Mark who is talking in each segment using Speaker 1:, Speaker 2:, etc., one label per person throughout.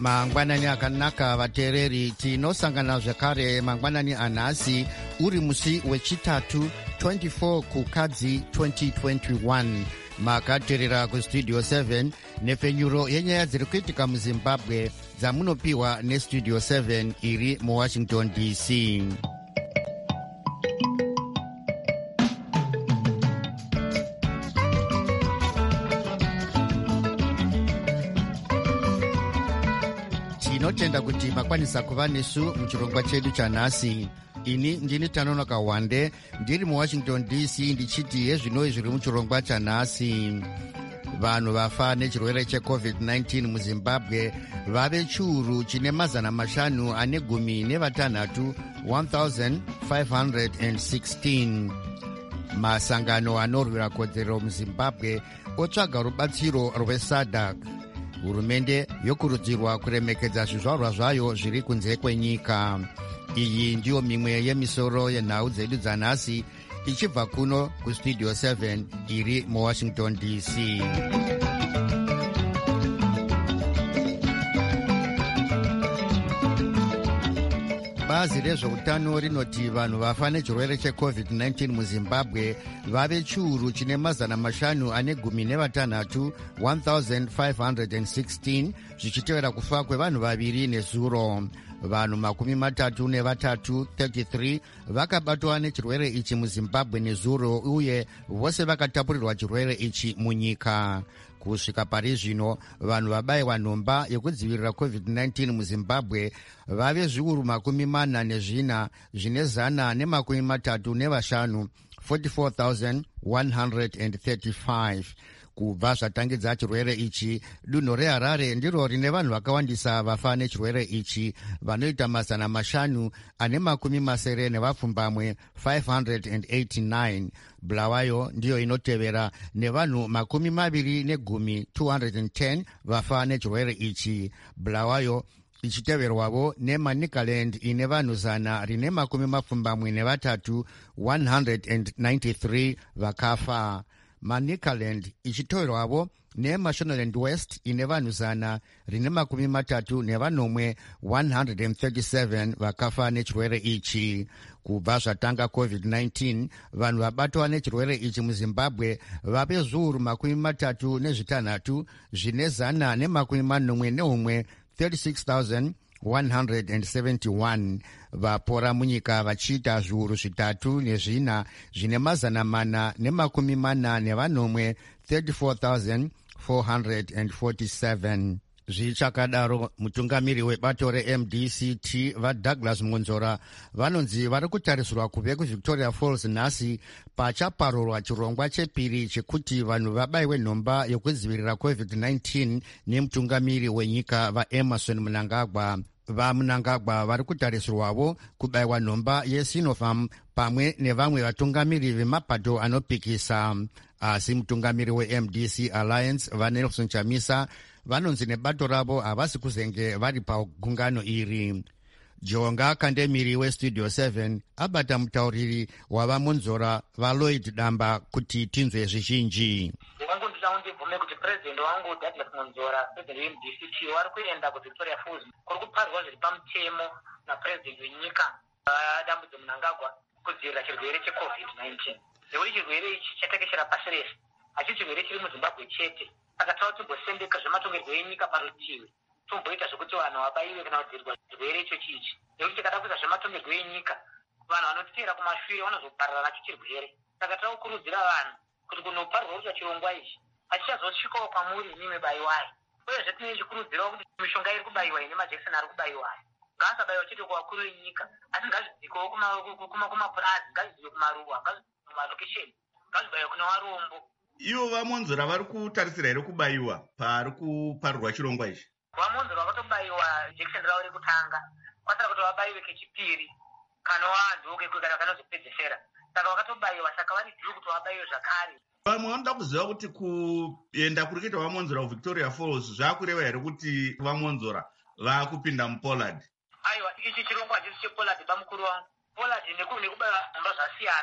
Speaker 1: mangwanani akanaka vateereri, tinosangana zvakare mangwanani anhasi uri musi wechitatu 24 kukadzi 2021. makateerera kustudio 7 nepfenyuro yenyaya dziri kuitika muzimbabwe dzamunopiwa nestudio 7 iri muwashington dc. tinotenda kuti makwanisa kuva nesu muchirongwa chedu chanhasi. ini ndini Tanonoka Wande ndiri muwashington dc ndichiti yezvinoi zviri muchirongwa chanhasi. vanhu vafa nechirwere checovid-19 muzimbabwe vave chiuru chine mazana mashanu ane gumi nevatanhatu 1516. masangano anorwira kodzero muzimbabwe otsvaga rubatsiro rwesadc. hurumende yokurudzirwa kuremekedza zvizvarwa zvayo zviri kunze kwenyika. iyi ndiyo mimwe yemisoro yenhau dzedu dzanhasi ichibva kuno kustudio 7 iri muwashington dc. bazi rezveutano rinoti vanhu vafa nechirwere checovid-19 muzimbabwe vave chiuru chine mazana mashanu ane gumi nevatanhatu 1516 zvichitevera kufa kwevanhu vaviri nezuro. vanhu 33 33 vakabatwa nechirwere ichi muzimbabwe nezuro uye vose vakatapurirwa chirwere ichi munyika. kusvika pari zvino vanhu vabayiwa nhomba yekudzivirira covid-19 muzimbabwe vave zviuru 44 zvine 135 44,135. kubva zvatangidza chirwere ichi dunhu reharare ndiro rine vanhu vakawandisa vafa nechirwere ichi vanoita mazana mashanu ane makumi masere nevapfumbamwe 589. bulawayo ndiyo inotevera nevanhu 20 210 vafa nechirwere ichi. bulawayo ichiteverwavo neManicaland ine vanhu 123 193 vakafa. Manicaland ichiteverwavo neMashonaland West ine vanhu 133 137 vakafa nechirwere ichi. kubva zvatanga covid-19 vanhu vabatwa nechirwere ichi muzimbabwe vave zviuru 36 zvine 141 36,171. vapora munyika vachiita zviuru 3 zvine 440 34,447. zvichakadaro mutungamiri webato remdct vaDouglas Monzora vanonzi vari kutarisirwa kuve kuVictoria Falls nhasi pachaparurwa chirongwa chepiri chekuti vanhu vabayiwe nhomba yokudzivirira covid-19 nemutungamiri wenyika vaEmerson Mnangagwa. vaMnangagwa vari kutarisirwavo kubayiwa nhomba yeSinopharm pamwe nevamwe vatungamiri vemapato anopikisa. asi mutungamiri weMDC Alliance vaNelson Chamisa vanonzi nebato ravo havasi kuzenge vari pagungano iri. jonga kandemiri westudio 7 abata mutauriri wavaMonzora vaLloyd Damba kuti tinzwe zvizhinji.
Speaker 2: ndinongo ndida ndibvume kuti purezidendi wangu Douglas Monzora, purezidendi weMDCT, wari kuenda kuVictoria Falls kuri kuparwa zviri pamutemo napurezidendi wenyika Dambudzo Mnangagwa kudzivirira chirwere checovid-19. nekuti chirwere ichi chatekeshera pasi rese, hachisi chirwere chiri muZimbabwe chete. saka tava timbosendeka zvematongerwo enyika parutivi, tomboita zvokuti vanhu vabayiwe kana kudzivirirwa chirwere icho chichi. nekuti tikada kuita zvematongerwo enyika, vanhu vanotiteera kumashure vanozoparara nacho chirwere. saka tava kukurudzira vanhu kuti kunoparwa kuita chirongwa ichi hachichazosvikawo kwamuri imimi bayiwai. uyezve tine chikurudzirawo kuti mishonga iri kubayiwa ine majekiseni ari kubayiwa ngaasabayiwa chete kuvakuru venyika, asi ngazvidzikewo kumapurazi, ngazvidzike kumaruwa, ngazvidzike kumalokesheni, ngazvibayiwe kuna varombo.
Speaker 3: ivo vaMonzora vari kutarisira here kubayiwa pari kuparurwa chirongwa ichi?
Speaker 2: vaMonzora vakatobayiwa jekiseni ravo rekutanga, kwasara kuti vabayiwe kechipiri kana vanhu kana kanozopedzesera. saka vakatobayiwa, saka vari juu kuti vabayiwe zvakare.
Speaker 3: vamwe vanoda kuziva kuti kuenda kuri kuita vaMonzora kuVictoria Falls zvakureva here kuti vaMonzora vaakupinda muPoland?
Speaker 2: aiwa, ichi chirongwa hachisi chePoland bamukuru wangu. Poland nekubayiwa nhomba zvasiyana.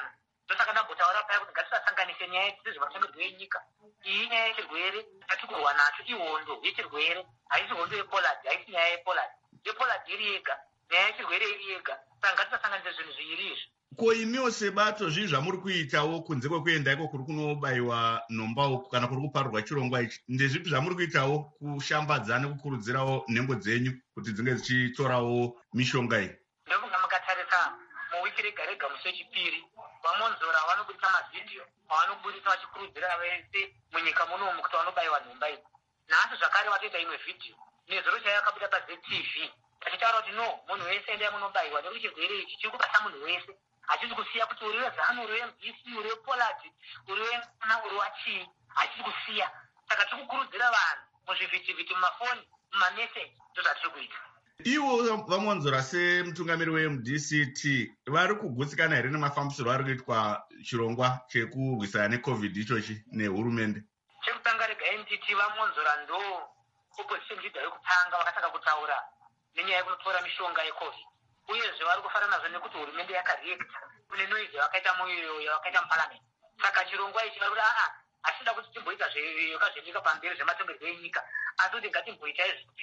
Speaker 2: ndosaka ndambotaura paya kuti ngatisasanganise nyaya dzezvematongerwo enyika. Iyi nyaya yechirwere yatikurwa nacho ihondo yechirwere, haisi hondo yePoland, haisi nyaya yePoland. yePoland iri yega, nyaya yechirwere iri yega. Saka ngatisasanganise zvinhu zviviri izvi.
Speaker 3: Ko imiwo sebato zvii zvamuri kuitawo kunze kwekuenda iko kuri kunobayiwa nhomba uku kana kuri kuparurwa chirongwa ichi, ndezvipi zvamuri kuitawo kushambadza nekukurudzirawo nhengo dzenyu kuti dzinge dzichitorawo mishonga iyi?
Speaker 2: Ndokunga makatarisa muwiki rega rega musi wechipiri vamonzora vanobudisa mavhidhiyo avanobudisa vachikurudzira vese munyika munomu kuti vanobayiwa nhomba idzi. Nhasi zvakare vatoita imwe vhidhiyo nezuro chaiyo yakabuda paZTV achitaura kuti no, munhu wese endai munobayiwa nekuti chirwere ichi chiri kubata munhu wese. Hachisi kusiya kuti uri weZANU, uri weMDC, uri wePoland, uri uri wachii, hachisi kusiya. Saka tiri kukurudzira vanhu muzvivhitivhiti, mumafoni, mumameseji, ndozvatiri kuita.
Speaker 3: Ivo vamonzora semutungamiri weMDCT vari kugutsikana here nemafambisiro ari kuitwa chirongwa chekurwisana neCovid ichochi nehurumende?
Speaker 2: Chekutanga rega MDT vamonzora ndo opposition leader yekutanga vakatanga kutaura nenyaya yekunotora mishonga yeCovid. Uyezve vari kufara nazvo nekuti hurumende yakareakta kune noizi yavakaita muparliament. Saka chirongwa ichi vari kuti hatida kuti timboita zvakazvinyika pamberi zvematongerwo enyika, asi kuti ngatimboita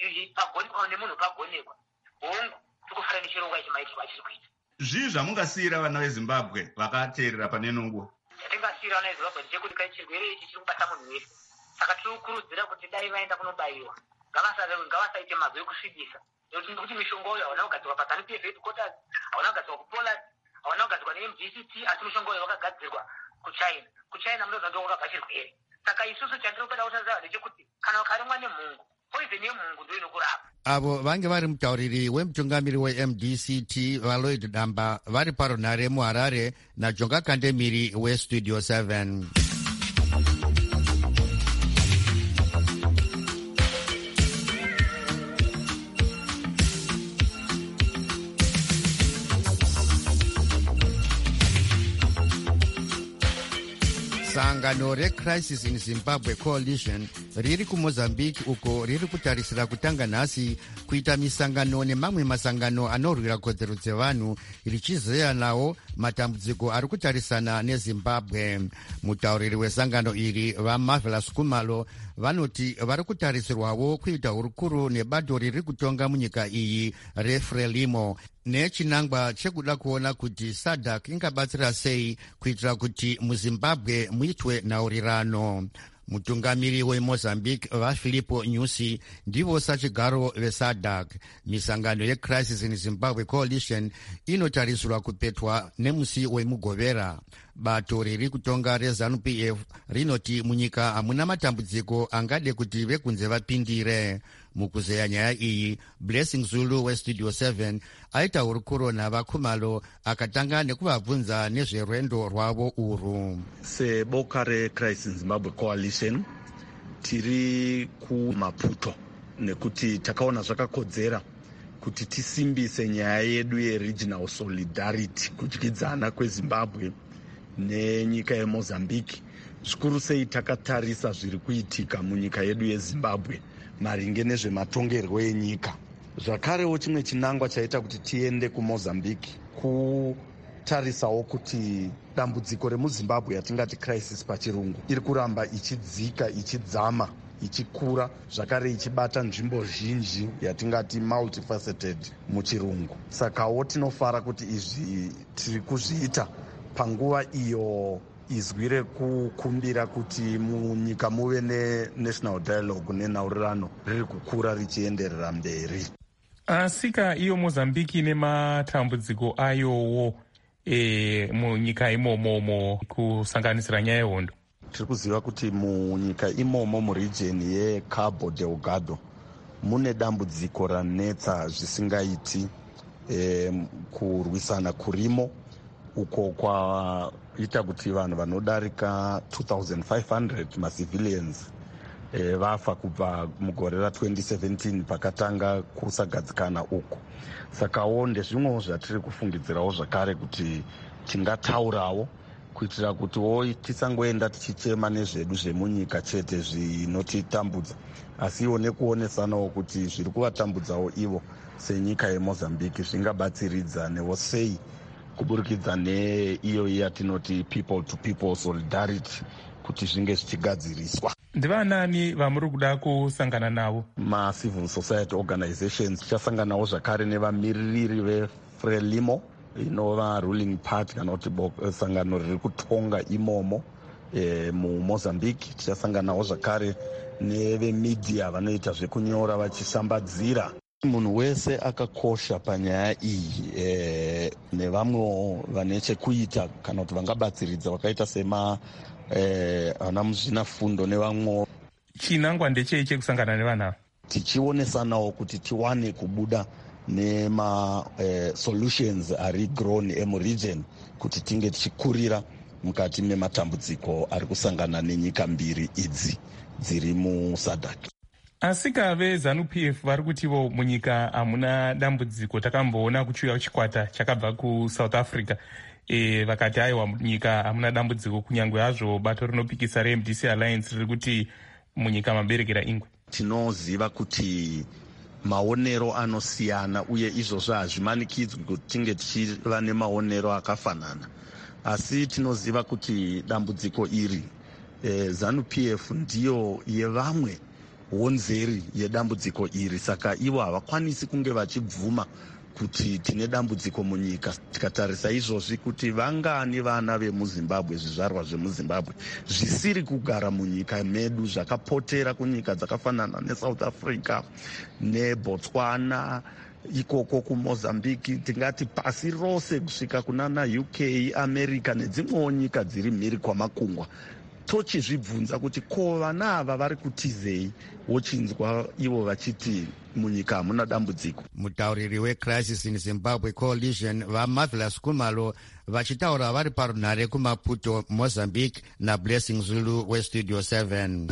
Speaker 2: nemunhu pagonekwa. Hongu tiri kufara nechirongwa ichi maitirwo achiri kuita.
Speaker 3: Zvii zvamungasiyira vana veZimbabwe vakateerera pane nongo?
Speaker 2: Chatingasiyira vana veZimbabwe ndechekuti kai chirwere ichi chiri kubata munhu wese. Saka tiri kukurudzira kuti dai vaenda kunobayiwa ngavasaite mazwi ekusvibisa. Nekuti mishonga uyo hauna kugadzirwa paZANU-PF headquarters, hauna kugadzirwa kuPoland, hauna kugadzirwa neMDCT, asi mishonga uyo wakagadzirwa kuChina. kuChina munoziva ndokubva chirwere. Saka isusu chandinoda kutaura ndechekuti kana ukarimwa nemhungu, poison yemhungu ndio inokurapa.
Speaker 1: Avo vange vari mutauriri wemutungamiri weMDCT vaLloyd Damba vari parunhare muHarare naJonga Kandemiri weStudio 7. Sangano reCrisis in Zimbabwe Coalition riri kuMozambique uko riri kutarisira kutanga nhasi kuita misangano nemamwe masangano anorwira kodzero dzevanhu richizeya nawo matambudziko ari kutarisana neZimbabwe. Mutauriri wesangano iri vaMarvelous Khumalo vanoti vari kutarisirwawo kuita hurukuru nebato riri kutonga munyika iyi reFrelimo nechinangwa chekuda kuona kuti SADC ingabatsira sei kuitira kuti muZimbabwe muitwe nhaurirano. Mutungamiri weMozambique vaFilipo Nyusi ndivo sachigaro veSADC. Misangano yeCrisis in Zimbabwe Coalition inotarisirwa kupetwa nemusi wemugovera. Bato riri kutonga reZANU-PF rinoti munyika hamuna matambudziko angade kuti vekunze vapindire. Mukuzeya nyaya iyi, Blessing Zulu weStudio 7 aita hurukuro navaKhumalo akatanga nekuvabvunza nezverwendo rwavo urwu.
Speaker 4: Seboka reCrisis in Zimbabwe Coalition tiri kuMaputo nekuti takaona zvakakodzera kuti tisimbise nyaya yedu yeregional solidarity kudyidzana kweZimbabwe nenyika yeMozambique. Zvikuru sei takatarisa zviri kuitika munyika yedu yeZimbabwe maringe nezvematongerwo enyika. Zvakarewo chimwe chinangwa chaita kuti tiende kuMozambique kutarisawo kuti dambudziko remuZimbabwe yatingati crisis pachirungu iri kuramba ichidzika, ichidzama, ichikura, zvakare ichibata nzvimbo zhinji yatingati multifaceted muchirungu. Sakawo tinofara kuti izvi tiri kuzviita panguva iyo izwi rekukumbira kuti munyika muve nenational dialogue nenhaurirano riri kukura richienderera mberi.
Speaker 5: Asika iyo Mozambique nematambudziko ayowo munyika imomo kusanganisira nyaya yehondo.
Speaker 4: Tiri kuziva kuti munyika imomo muregion yeCabo Delgado mune dambudziko ranetsa zvisingaiti kurwisana kurimo uko kwaita kuti vanhu vanodarika 2500 macivilians vafa kubva mugore ra2017 pakatanga kusagadzikana uku. Sakawo ndezvimwewo zvatiri kufungidzirawo zvakare kuti tingataurawo kuitira kuti tisangoenda tichichema nezvedu zvemunyika chete zvinotitambudza, asiwo nekuonesanawo kuti zviri kuvatambudzawo ivo senyika yeMozambique zvingabatsiridza newo sei kuburikidza neiyo yatinoti people to people solidarity kuti zvinge zvichigadziriswa.
Speaker 5: Ndivanani vamuri kuda kusangana navo?
Speaker 4: Ma-civil society organizations. Tichasanganawo zvakare nevamiririri veFrelimo inova ruling party kana kuti sangano riri kutonga imomo mumozambique. Tichasanganawo zvakare nevemedia vanoita zvekunyora vachishambadzira. Munhu wese akakosha panyaya iyi, nevamwewo vane chekuita kana kuti vangabatsiridza vakaita sema ana muzvinafundo nevamwewo.
Speaker 5: Chinangwa ndechei chekusangana nevanhu?
Speaker 4: Tichionesanawo kuti tiwane kubuda nema-solutions ari grown emuregion kuti tinge tichikurira mukati mematambudziko ari kusangana nenyika mbiri idzi dziri muSADC.
Speaker 5: Asika veZANU-PF vari kutivo munyika hamuna dambudziko. Takamboona kuchiuya chikwata chakabva kuSouth Africa vakati aiwa munyika hamuna dambudziko, kunyangwe hazvo bato rinopikisa reMDC Alliance riri kuti munyika maberekera ingwe.
Speaker 4: Tinoziva kuti maonero anosiyana uye izvozvo hazvimanikidzwi kuti tinge tichiva nemaonero akafanana, asi tinoziva kuti dambudziko iri ZANU-PF ndiyo yevamwe honzeri yedambudziko iri, saka ivo havakwanisi kunge vachibvuma kuti tine dambudziko munyika. Tikatarisa izvozvi kuti vangani vana vemuZimbabwe, zvizvarwa zvemuZimbabwe zvisiri kugara munyika medu, zvakapotera kunyika dzakafanana neSouth Africa neBotswana, ikoko kuMozambique, tingati pasi rose kusvika kunana UK, America nedzimwewo nyika dziri mhiri kwamakungwa. Tochizvibvunza kuti ko vana ava vari kutizei, wochinzwa ivo vachiti munyika hamuna dambudziko.
Speaker 1: Mutauriri weCrisis in Zimbabwe Coalition vaMarvelous Kumalo vachitaura vari parunhare kuMaputo, Mozambique, naBlessing Zulu weStudio 7.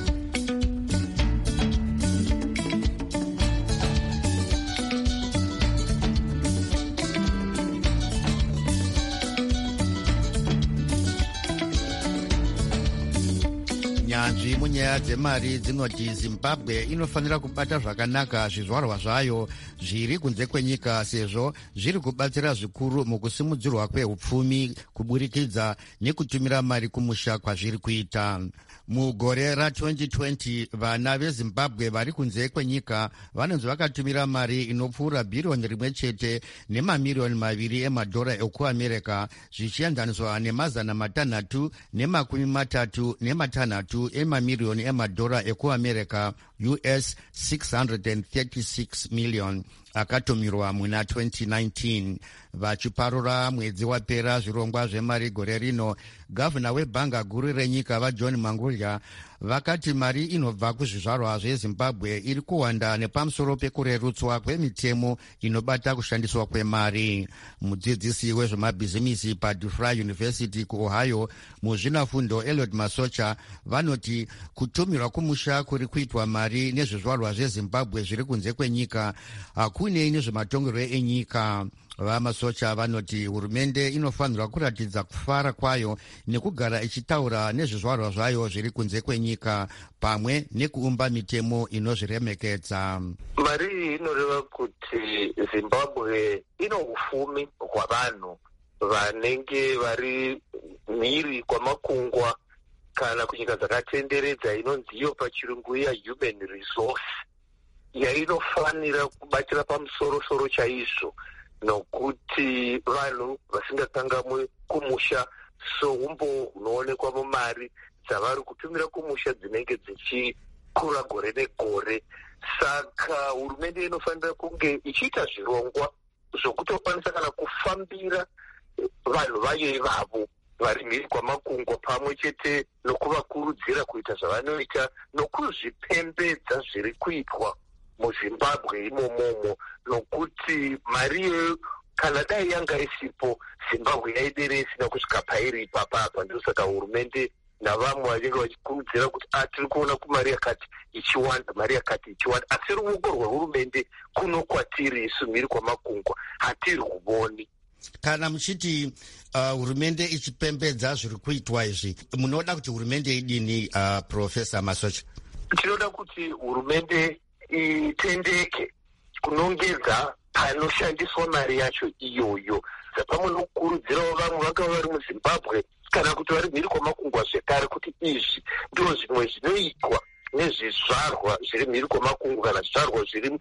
Speaker 1: Nyanzvi munyaya dzemari dzinoti Zimbabwe inofanira kubata zvakanaka zvizvarwa zvayo zviri kunze kwenyika, sezvo zviri kubatsira zvikuru mukusimudzirwa kweupfumi kuburikidza nekutumira mari kumusha kwazviri kuita. Mugore ra2020 vana veZimbabwe vari kunze kwenyika vanonzi vakatumira mari inopfuura bhiriyoni rimwe chete nemamiliyoni 2 emadhora ekuAmerica, zvichienzaniswa ne636 emamiliyoni emadhora ekuAmerica, US 636 million akatumirwa muna 2019. Vachiparura mwedzi wapera zvirongwa zvemari gore rino, gavhana webhanga guru renyika vaJohn Mangulya vakati mari inobva kuzvizvarwa zveZimbabwe iri kuwanda nepamusoro pekurerutswa kwemitemo inobata kushandiswa kwemari. Mudzidzisi wezvemabhizimisi paDufresne University kuOhio, muzvinafundo Eliot Masocha, vanoti kutumirwa kumusha kuri kuitwa mari nezvizvarwa zveZimbabwe zviri kunze kwenyika hakunei nezvematongerwo enyika. VaMasocha vanoti hurumende inofanirwa kuratidza kufara kwayo nekugara ichitaura nezvizvarwa zvayo zviri kunze kwenyika pamwe nekuumba mitemo inozviremekedza.
Speaker 6: Mari iyi inoreva kuti Zimbabwe ino ufumi hwavanhu vanenge vari mhiri kwamakungwa kana kunyika dzakatenderedza, inonzi iyo pachirungu ya human resource, yainofanira kubatira pamusoro-soro chaizvo, nokuti vanhu vasingakangamwi kumusha soumbo hunoonekwa mumari dzavari kutumira kumusha dzinenge dzichikura gore negore. Saka hurumende inofanira kunge ichiita zvirongwa zvokutokwanisa kana kufambira vanhu vayo ivavo vari mhiri kwamakungwa, pamwe chete nokuvakurudzira kuita zvavanoita nokuzvipembedza zviri kuitwa muZimbabwe imomomo, nokuti mari kana dai yanga isipo Zimbabwe yaidere isina kusvika pairi ipapa. Ndosaka hurumende navamwe vanenge vachikurudzira kuti tiri kuona kumari yakati ichiwanda, mari yakati ichiwanda, asi ruoko rwehurumende kuno kwatiri isu mhiri kwamakungwa hatiri kuboni.
Speaker 1: Kana muchiti hurumende ichipembedza zviri kuitwa izvi, munoda kuti hurumende idini, Profesa Masocha?
Speaker 6: Tinoda kuti hurumende itendeke kunongedza panoshandiswa mari yacho iyoyo, pamwe nokukurudzirawo vamwe vakava vari muzimbabwe kana kuti vari mhiri kwamakungwa zvekare kuti izvi ndo zvimwe zvinoitwa nezvizvarwa zviri mhiri kwamakungwa kana zvizvarwa zviri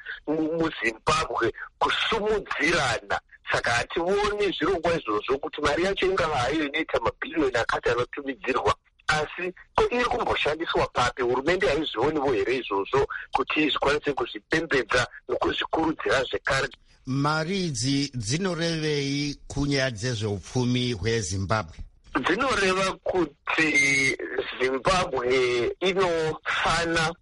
Speaker 6: muzimbabwe kusumudzirana. Saka hationi zvirongwa izvozvo kuti mari yacho ingava hayo inoita mabhiriyoni akati anotumidzirwa, asi iri kumboshandiswa papi? Hurumende haizvioniwo here izvozvo kuti zvikwanise kuzvipembedza nokuzvikurudzira zvekare?
Speaker 1: Mari idzi dzinorevei kunyaya dzezveupfumi hwezimbabwe?
Speaker 6: Dzinoreva kuti Zimbabwe inofana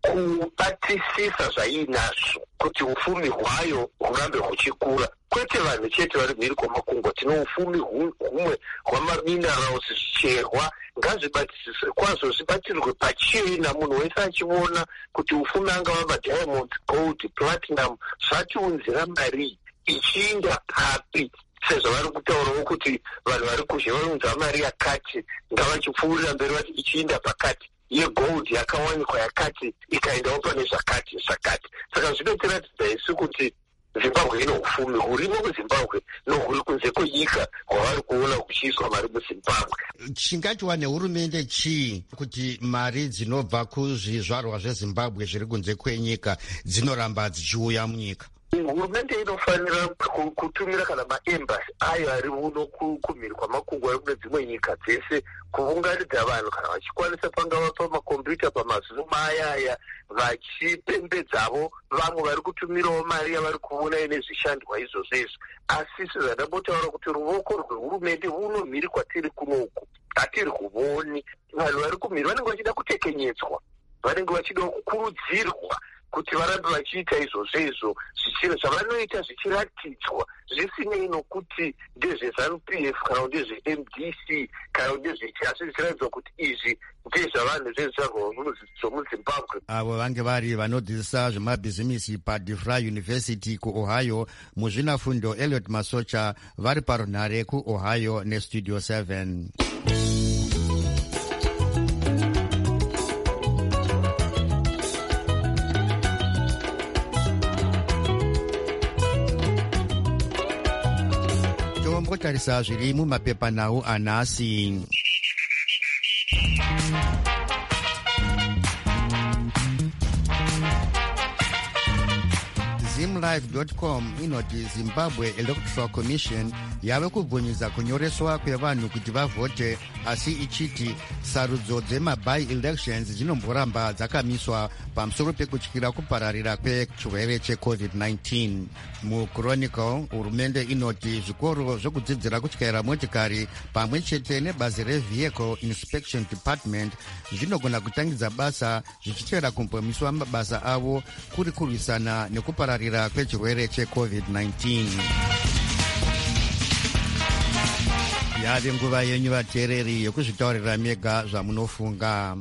Speaker 6: kubatisisa zvainazvo kuti ufumi hwayo hurambe huchikura. Kwete vanhu chete vari mhiri kwamakungwa, tino ufumi humwe hwamaminerals, zvicherwa, ngazvibatisiswe kwazvo, zvibatirwe pachena, munhu wese achiona kuti ufumi angava madiamonds, gold, platinum, zvatiunzira mari ichiinda papi, sezvo vari kutaurawo kuti vanhu vari kuzhe vanounza mari yakati ngavachipfuurira mberi vati ichiinda pakati, yegold yakawanikwa yakati ikaendawo pane zvakati. Saka zvinotiratidza isu kuti Zimbabwe ino ufumi hurimo muZimbabwe nohuri kunze kwenyika hwavari kuona kuchiiswa mari muZimbabwe.
Speaker 1: Chingaitwa nehurumende chii kuti mari dzinobva kuzvizvarwa zveZimbabwe zviri kunze kwenyika dzinoramba dzichiuya munyika?
Speaker 6: Hurumende inofanira kutumira kana maembasi ayo ari uno kumhiri kwamakungwa ari kune dzimwe nyika dzese kuunganidza vanhu kana vachikwanisa pangava pamakombiyuta pamazuva ayaya vachipembedzavo vamwe vari kutumirawo mari yavari kuona nezvishandwa izvozvo izvo. Asi sezvandambotaura kuti ruoko rwehurumende huno mhiri kwatiri kunoku hatiri kuvoni. Vanhu vari kumhiri vanenge vachida kutekenyetswa, vanenge vachida kukurudzirwa kuti varambe vachiita izvozvo zvichiro zvavanoita zvichiratidzwa, zvisinei nokuti ndezveZANU-PF kana ndezveMDC kana ndezvechi, asi zvichiratidzwa kuti izvi ndezvavanhu zvezvizvarwa zvomuZimbabwe.
Speaker 1: Avo vange vari vanodzidzisa zvemabhizimisi paDeFry University kuOhio, muzvinafundo Elliot Masocha vari parunhare kuOhio neStudio 7. Tarisa zviri mumapepanhau anhasi. Zimlive.com inoti Zimbabwe Electoral Commission yave kubvumidza kunyoreswa kwevanhu kuti vavhote, asi ichiti sarudzo dzemaby-elections dzinomboramba dzakamiswa pamusoro pekutyira kupararira kwechirwere cheCovid-19. MuChronicle, hurumende inoti zvikoro zvekudzidzira kutyaira motikari pamwe chete nebazi reVehicle Inspection Department zvinogona kutangidza basa zvichitera kumbomiswa mabasa avo kuri kurwisana nekupararira kwechirwere cheCovid-19. Yave nguva yenyu vateereri yekuzvitaurira mega zvamunofunga.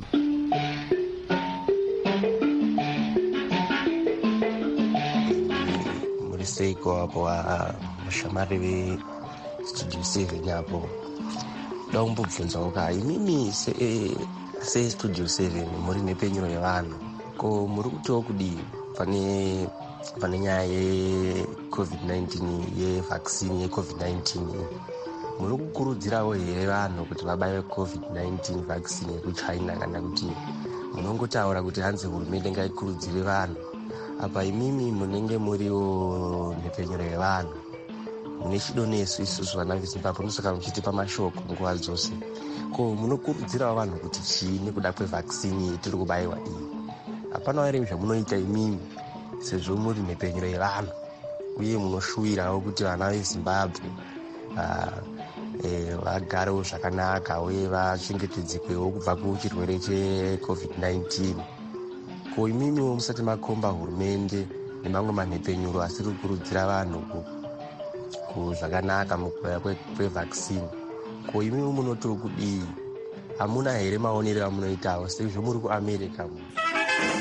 Speaker 7: Muri seiko apo mushamari veStudio 7 apo daumbobvunzawo ka imimi seStudio 7 muri nepenyuro yevanhu ko muri kutiwo kudii pane nyaya yeCovid-19 yevaccine yeCovid-19 muri kukurudzirawo here vanhu kuti vabaye COVID-19 vaccine yekuChina kana kuti munongotaura kuti hanzi hurumende ngaikurudzire vanhu? Apa imimi munenge muriwo nepenyuro yevanhu, mune chido nesu isusu vana veZimbabwe, nosaka muchitipa mashoko nguva dzose. Ko munokurudzirawo vanhu kuti chiini kuda kwevaccine tiri kubayiwa iyi? Hapana here zvamunoita imimi sezvo muri nepenyuro yevanhu uye munoshuwirawo kuti vana veZimbabwe vagarewo zvakanaka uye vachengetedzekwewo kubva kuchirwere cheCovid-19. Ko imimiwo musati makomba hurumende nemamwe manhepenyuro asi kukurudzira vanhu kuzvakanaka mukubaya kwevaccine, ko imimi munoti kudii? Hamuna here maonero amunoitawo sezvo muri kuAmerica?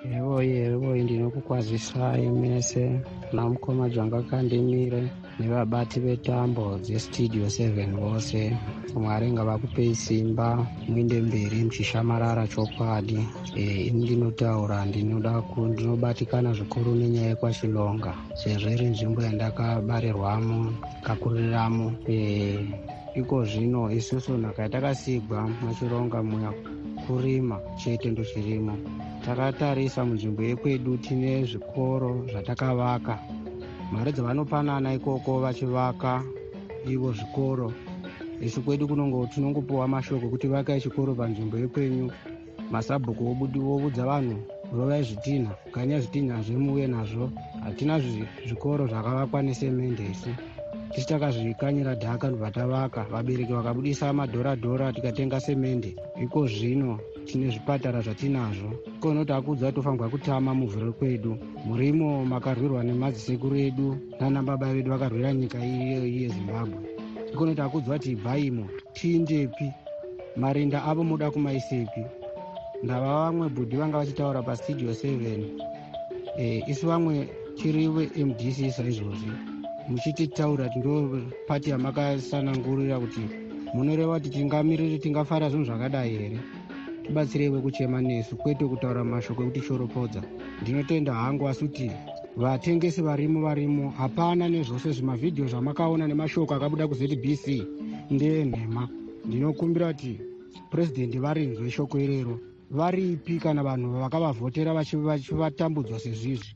Speaker 8: Evoye ndinokukwazisai mese namukoma dzvanga kandimire nevabati vetambo dzestudio 7 vose. Mwari ngavakupei simba muinde mberi muchishamarara chokwadi. Ndinotaura ndinobatikana zvikuru nenyaya yekwachilonga sezvo iri nzvimbo yandakabarirwamo kakuririramo. Iko zvino isusu nhaka yatakasigwa mwachilonga muya kurima chete ndochirimo. Takatarisa munzvimbo yekwedu tine zvikoro zvatakavaka. Mari dzavanopanana ikoko vachivaka ivo zvikoro. Isu kwedu tinongopuwa mashoko kuti vakai chikoro panzvimbo yekwenyu. Masabhuku obudza vanhu rovai zvitinha. Kanya zvitinha zvemuwe nazvo. Hatina zvikoro zvakavakwa nesemende isu. Tisi takazvikanyira dhaka ndobva tavaka. Vabereki vakabudisa madhora tikatenga semende. Iko zvino tine zvipatara zvatinazvo. Kono takudza tofanirwa kutama muvhuro kwedu. Murimo makarwirwa nemadzisekuru edu nana baba vedu vakarwira nyika iyi yeZimbabwe. Kono takudzwa kuti ibvaimo tiindepi, marinda avo muda kumaisepi. Ndava vamwe bhudhi vanga vachitaura pastudio 7. Isu vamwe chiriwe MDC saizvozvi muchititaura ndo pati yamakasanangurira kuti munoreva kuti tingamiriri tingafara zvinhu zvakadai here. Tibatsireiwe kuchema nesu kwete kutaura mashoko ekuti shoropodza. Ndinotenda hangu asi kuti vatengesi varimo hapana nezvose zvimavhidhiyo zvamakaona nemashoko akabuda kuZBC ndenhema. Ndinokumbira kuti purezidendi varinzwe shoko irero. Varipi kana vanhu vakavavhotera vachivatambudzwa sezvizvi?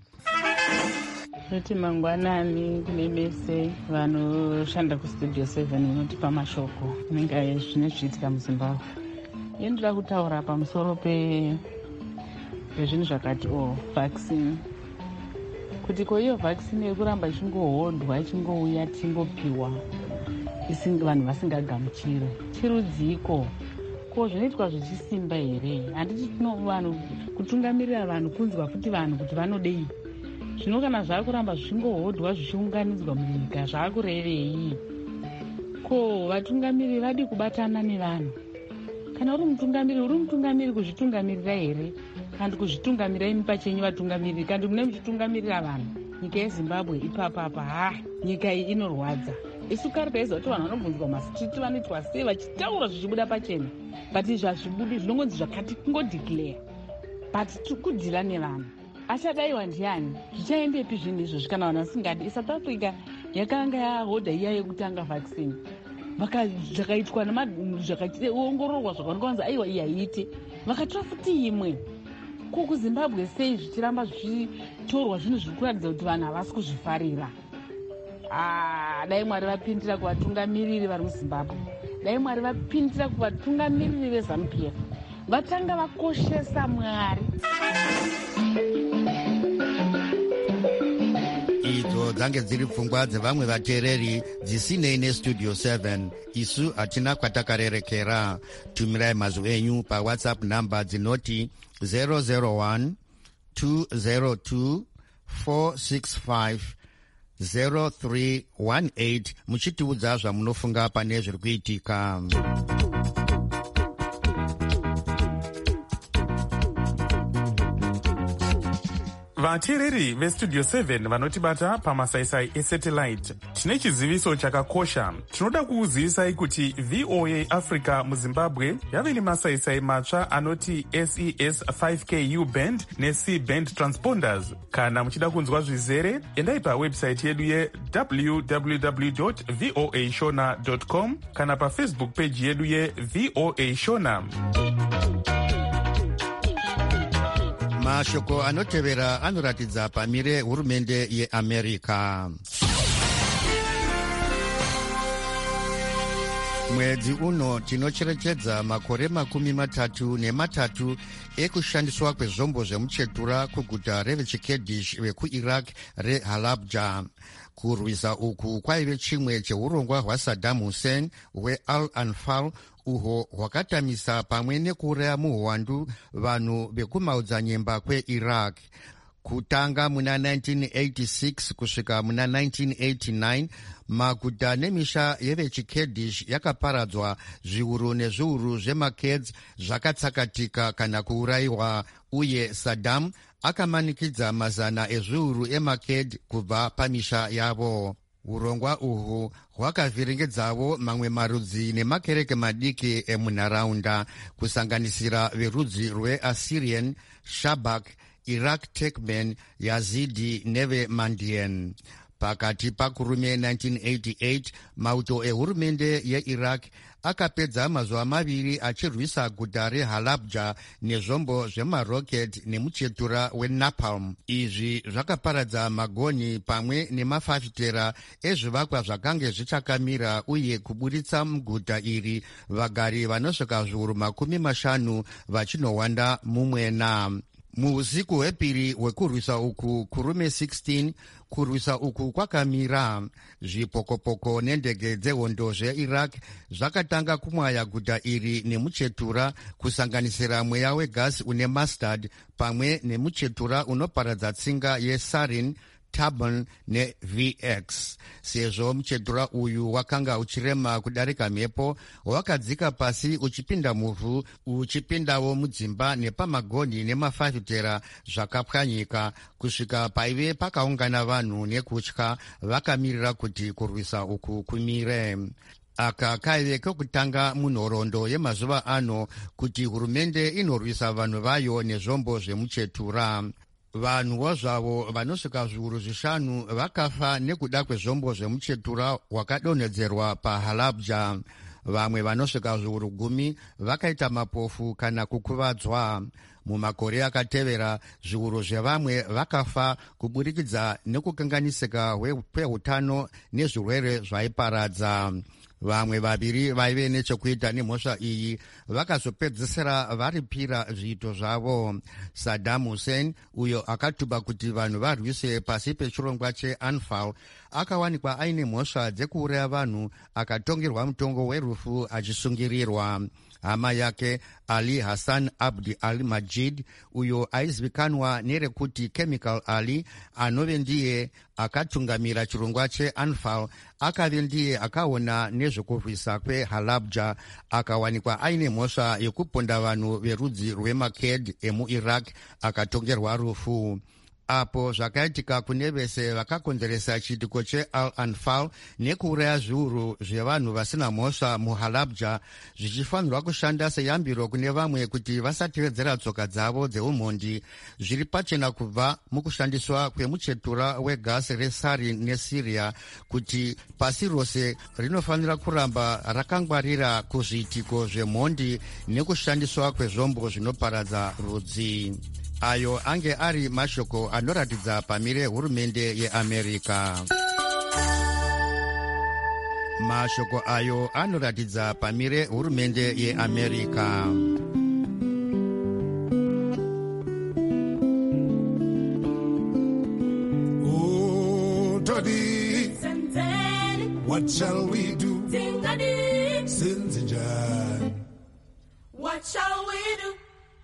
Speaker 9: Kuti mangwanani kune mese vanoshanda kustudio 7 inotipa mashoko nenga zvine zviitika muZimbabwe. Ndoda kutaura pamusoro pezvinhu zvakati vaccine. Kuti iyo vaccine yekuramba ichingohodwa ichingouya tichingopiwa vanhu vasingagamuchiri chirudziko. Ko zvinoitwa zvichisimba here? Handiti vanhu kutungamirira vanhu kunzwa futi vanhu kuti vanodei. Zvino kana zvakuramba zvichingohodwa zvichiunganidzwa munyika zvakurevei? Ko vatungamiri vadi kubatana nevanhu? Kana uri mutungamiri kuzvitungamirira here? Kandi kuzvitungamira imi pachenyu vatungamiriri? Kandi mune muchitungamirira vanhu? Nyika yeZimbabwe ipapa nyika iyi inorwadza. Isu kare taiziva kuti vanhu vanobvunzwa masitriti vanoitwa sei vachitaura zvichibuda pachena. But zvazvibudi zvinongonzi zvakati kungodeclare. But kudhila nevanhu. Achadaiwa ndiani? Zvichaendepi zvinhu izvozvi kana vanhu vasingadi? South Africa yakanga yahodha iya yekutanga vaccine. Zvakaitwa zvakaongororwa zvakaonekwa aiwa iyi haiiti. Vakatora futi imwe. Ko kuZimbabwe sei zvichiramba zvichitorwa zvinhu zviri kuratidza kuti vanhu havasi kuzvifarira? Dai Mwari vapindira kuvatungamiriri vari muZimbabwe. Dai Mwari vapindira kuvatungamiriri veZANU-PF. Vatanga vakoshesa Mwari.
Speaker 1: Idzo dzange dziri pfungwa dzevamwe vateereri dzisinei nestudio 7. Isu hatina kwatakarerekera. Tumirai mazwi enyu paWhatsApp namba dzinoti 001 202 465 0318 muchitiudza zvamunofunga pane zviri kuitika.
Speaker 5: vateereri vestudio 7 vanotibata pamasaisai esatellite, tine chiziviso chakakosha. Tinoda kukuzivisai kuti VOA Africa muZimbabwe yave nemasaisai matsva anoti SES 5K U-band neC-band transponders. Kana muchida kunzwa zvizere, endai pawebsite yedu ye-www.voashona.com kana pafacebook page yedu ye-VOA Shona.
Speaker 1: Mashoko anotevera anoratidza pamire hurumende yeAmerica. Mwedzi uno tinocherechedza makore 33 ekushandiswa kwezvombo zvemuchetura kuguta revechikurdish vekuiraq reHalabja. Kurwisa uku kwaive chimwe cheurongwa hwaSaddam Hussein hweAl-Anfal uhwo hwakatamisa pamwe nekuuraya muhwandu vanhu vekumaodzanyemba kweIraq. Kutanga muna 1986 kusvika muna 1989 maguta nemisha yevechikurdish yakaparadzwa. Zviuru nezviuru zvemakurds zvakatsakatika kana kuurayiwa. uye Saddam akamanikidza mazana ezviuru emaked kubva pamisha yavo. Urongwa uhu hwakavhiringidzawo mamwe marudzi nemakereke madiki emunharaunda kusanganisira verudzi rweAssyrian, Shabak, Iraq Turkmen, Yazidi neveMandian. Pakati pakurume 1988 mauto ehurumende yeIraq akapedza mazuva maviri achirwisa guta reHalabja nezvombo zvemaroketi nemuchetura wenapalm. Izvi zvakaparadza magoni pamwe nemafafitera ezvivakwa zvakange zvichakamira uye kuburitsa muguta iri vagari vanosvika zviuru 50 vachinowanda mumwena. Muusiku hwepiri hwekurwisa uku kurume 16 kurwisa uku kwakamira. Zvipokopoko nendege dzehondo zveIraq zvakatanga kumwaya guta iri nemuchetura kusanganisira mweya wegasi une mustard pamwe nemuchetura unoparadza tsinga yesarin, Tabun neVX. Sezvo muchetura uyu wakanga uchirema kudarika mhepo, wakadzika pasi uchipinda muvhu, uchipindawo mudzimba nepamagoni nemafafitera zvakapwanyika kusvika paive pakaungana vanhu nekutya vakamirira kuti kurwisa uku kumire. Aka kaive kokutanga munhoroondo yemazuva ano kuti hurumende inorwisa vanhu vayo nezvombo zvemuchetura. Vanhuwo zvavo vanosvika zviuru 5 vakafa nekuda kwezvombo zvemuchetura hwakadonhedzerwa paHalabja. Vamwe vanosvika zviuru 10 vakaita mapofu kana kukuvadzwa. Mumakore akatevera zviuru zvevamwe vakafa kuburikidza nekukanganisika kwehutano nezvirwere zvaiparadza. Vamwe vaviri vaive nechekuita nemhosva iyi vakazopedzisira varipira zviito zvavo. Saddam Hussein, uyo akatuba kuti vanhu varwise pasi pechirongwa cheAnfal, akawanikwa aine mhosva dzekuuraya vanhu akatongerwa mutongo werufu achisungirirwa. Hama yake Ali Hassan Abdi al-Majid, uyo aizivikanwa nerekuti Chemical Ali, anove ndiye akatungamira chirongwa cheAnfal, akave ndiye akaona nezvekurwisa kweHalabja, akawanikwa aine mhosva yekuponda vanhu verudzi rwemaked emuIraq akatongerwa rufu. Apo zvakaitika kune vese vakakonzeresa chiitiko cheAl-Anfal nekuuraya zviuru zvevanhu vasina mhosva muHalabja, zvichifanirwa kushanda seyambiro kune vamwe kuti vasatevedzera tsoka dzavo dzeumhondi, zviri pachena kubva mukushandiswa kwemuchetura wegasi resarin neSyria, kuti pasi rose rinofanira kuramba rakangwarira kuzviitiko zvemhondi nekushandiswa kwezvombo zvinoparadza rudzi. Ayo ange ari mashoko anoratidza pamire hurumende yeAmerika. Mashoko ayo anoratidza pamire hurumende yeAmerika.
Speaker 10: Oh, Toddy, what shall we do? Sinzinjan, what shall we do?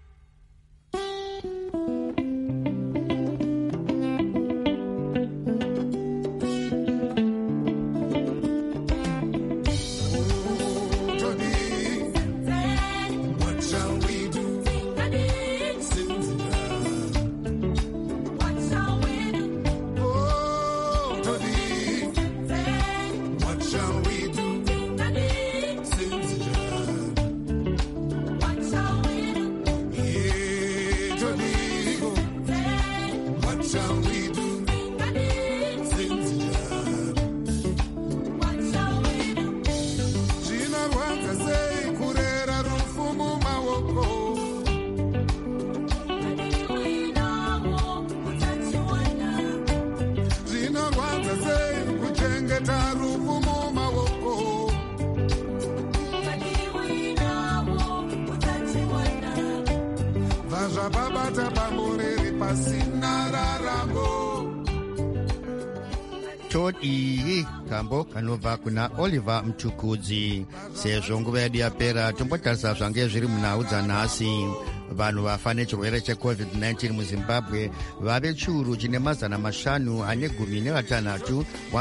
Speaker 1: Todi kambo kanobva kuna Oliver Mtukudzi. Sezvo nguva yedu yapera, tombotarisa zvange zviri munhau dzanhasi. Vanhu vafa nechirwere cheCovid-19 muZimbabwe vave chiuru chine mazana 516,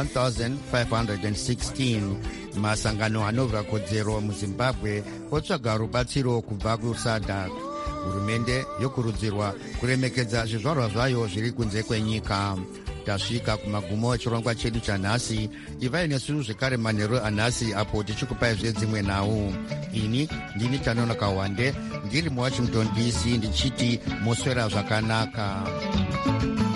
Speaker 1: 1516. Masangano anovhura kodzero muZimbabwe otsvaga rubatsiro kubva kuSADC. hurumende yokurudzirwa kuremekedza zvizvarwa zvayo zviri kunze kwenyika. Tasvika kumagumo echirongwa chedu chanhasi. Ivai nesu zvekare manheru anhasi apo tichikupai zvedzimwe nhau. Ini ndini Tanono Kawande ndiri muWashington DC ndichiti moswera zvakanaka.